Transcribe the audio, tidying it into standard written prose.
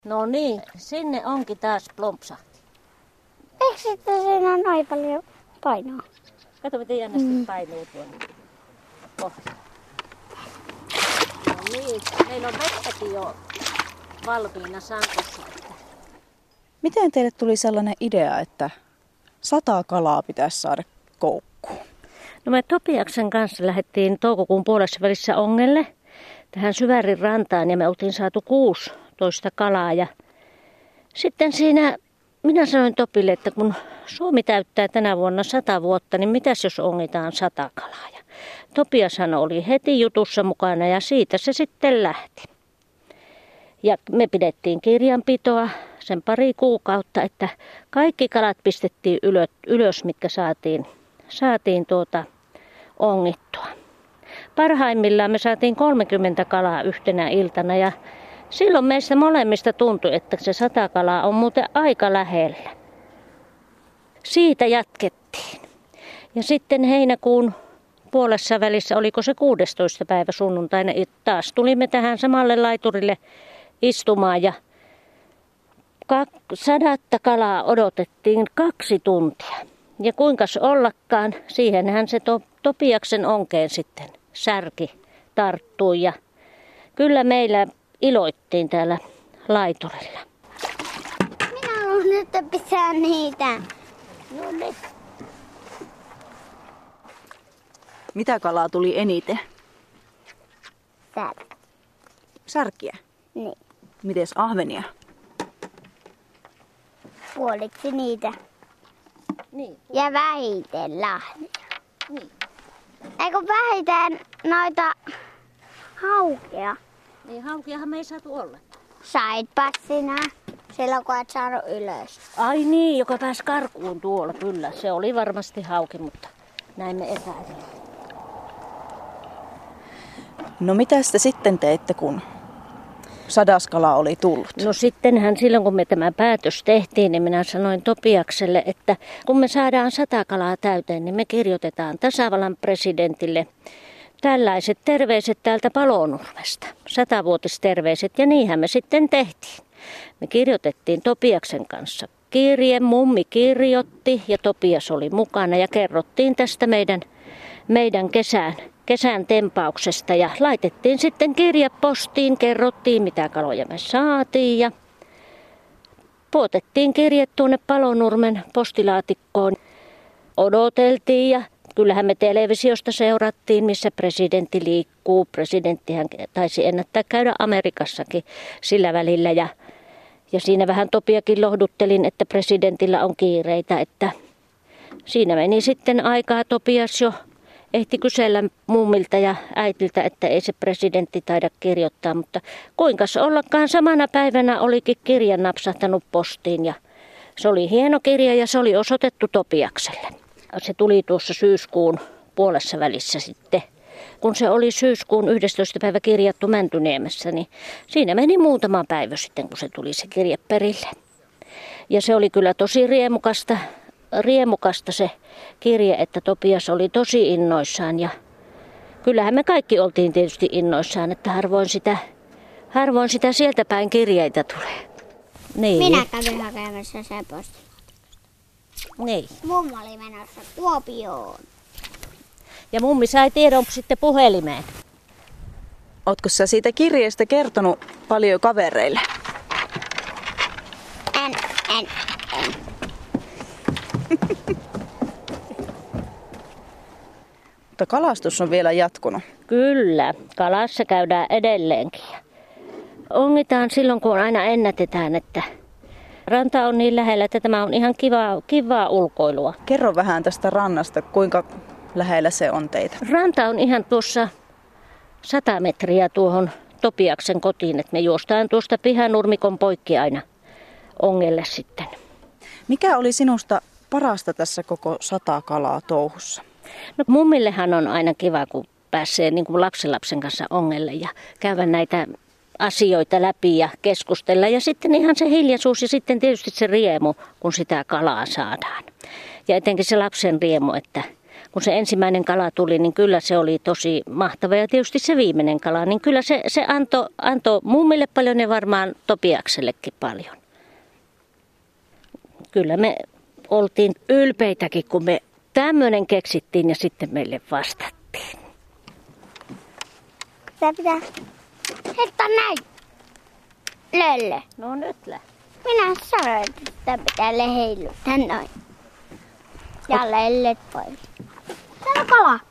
No niin, sinne onkin taas plompsahti. Eikö sitten siinä on noin paljon painoa? Kato miten jännästi painuu tuonne pohjaan. No niin, meillä on vettäkin jo valmiina sankossa. Miten teille tuli sellainen idea, että 100 kalaa pitäisi saada koukkuun? No me Topiaksen kanssa lähdettiin toukokuun puolessa välissä ongelle tähän Syvärin rantaan ja me oltiin saatu 16 kalaa. Ja sitten siinä minä sanoin Topille, että kun Suomi täyttää tänä vuonna 100 vuotta, niin mitäs jos ongitaan 100 kalaa? Ja Topiashan oli heti jutussa mukana ja siitä se sitten lähti. Ja me pidettiin kirjanpitoa sen pari kuukautta, että kaikki kalat pistettiin ylös, mitkä saatiin ongittua. Parhaimmillaan me saatiin 30 kalaa yhtenä iltana ja silloin meistä molemmista tuntui, että se 100 kalaa on muuten aika lähellä. Siitä jatkettiin. Ja sitten heinäkuun puolessa välissä, oliko se 16. päivä sunnuntaina, taas tulimme tähän samalle laiturille istumaan ja 100 kalaa odotettiin 2 tuntia. Ja kuinkas ollakaan, siihenhän se Topiaksen onkeen sitten särki tarttui ja kyllä meillä iloittiin täällä laiturilla. Minä haluan nyt pitää niitä. No ne. Mitä kalaa tuli eniten? Särki. Särkiä. Niin. Mites ahvenia? Puoliksi niitä. Niin. Ja vähiten lahnia. Niin. Eikö vähiten noita haukea? Niin haukiahan me ei saatu olla. Saitpas sinä silloin kun et saanut ylös. Ai niin, joka pääsi karkuun tuolla, kyllä. Se oli varmasti hauki, mutta näin me epäilimme. No mitä te sitten teitte, kun 100 kalaa oli tullut? No sittenhän silloin, kun me tämä päätös tehtiin, niin minä sanoin Topiakselle, että kun me saadaan 100 kalaa täyteen, niin me kirjoitetaan tasavallan presidentille tällaiset terveiset täältä Palonurmesta. 100-vuotisterveiset ja niinhän me sitten tehtiin. Me kirjoitettiin Topiaksen kanssa kirje, mummi kirjoitti ja Topias oli mukana ja kerrottiin tästä meidän kesän tempauksesta ja laitettiin sitten kirje postiin, kerrottiin mitä kaloja me saatiin ja puotettiin kirje tuonne Palonurmen postilaatikkoon. Odoteltiin ja kyllähän me televisiosta seurattiin, missä presidentti liikkuu. Presidenttihän taisi ennättää käydä Amerikassakin sillä välillä ja siinä vähän Topiakin lohduttelin, että presidentillä on kiireitä, että siinä meni sitten aikaa. Topias jo ehti kysellä mummilta ja äitiltä, että ei se presidentti taida kirjoittaa, mutta kuinkas ollakaan samana päivänä olikin kirja napsahtanut postiin ja se oli hieno kirja ja se oli osoitettu Topiakselle. Se tuli tuossa syyskuun puolessa välissä sitten. Kun se oli syyskuun 11. päivä kirjattu Mäntyniemessä, niin siinä meni muutama päivä sitten, kun se tuli se kirje perille. Ja se oli kyllä tosi riemukasta se kirje, että Topias oli tosi innoissaan. Ja kyllähän me kaikki oltiin tietysti innoissaan, että harvoin sitä sieltä päin kirjeitä tulee. Niin. Minä kävin hakemassa sen postin. Niin. Mummo oli menossa Kuopioon. Ja mummi sai tiedon sitten puhelimeen. Ootko sä siitä kirjeestä kertonut paljon kavereille? En. Mutta kalastus on vielä jatkunut. Kyllä, kalassa käydään edelleenkin. Ongitaan silloin, kun aina ennätetään, että ranta on niin lähellä, että tämä on ihan kivaa ulkoilua. Kerro vähän tästä rannasta, kuinka lähellä se on teitä? Ranta on ihan tuossa 100 metriä tuohon Topiaksen kotiin, että me juostaan tuosta pihanurmikon poikki aina ongelle sitten. Mikä oli sinusta parasta tässä koko 100 kalaa touhussa? No mummillehan on aina kiva, kun pääsee niin kuin lapsen kanssa ongelle ja käydä näitä asioita läpi ja keskustella. Ja sitten ihan se hiljaisuus ja sitten tietysti se riemu, kun sitä kalaa saadaan. Ja etenkin se lapsen riemu, että kun se ensimmäinen kala tuli, niin kyllä se oli tosi mahtava. Ja tietysti se viimeinen kala, niin kyllä se antoi mummille paljon ja varmaan Topiaksellekin paljon. Kyllä me oltiin ylpeitäkin, kun me tämmöinen keksittiin ja sitten meille vastattiin. Sitä pitää heittää näin. Lölle. No nyt lähtee. Minä sanoin, että sitä pitää heiluttaa noin. Ja lellet pois. Täällä on kala.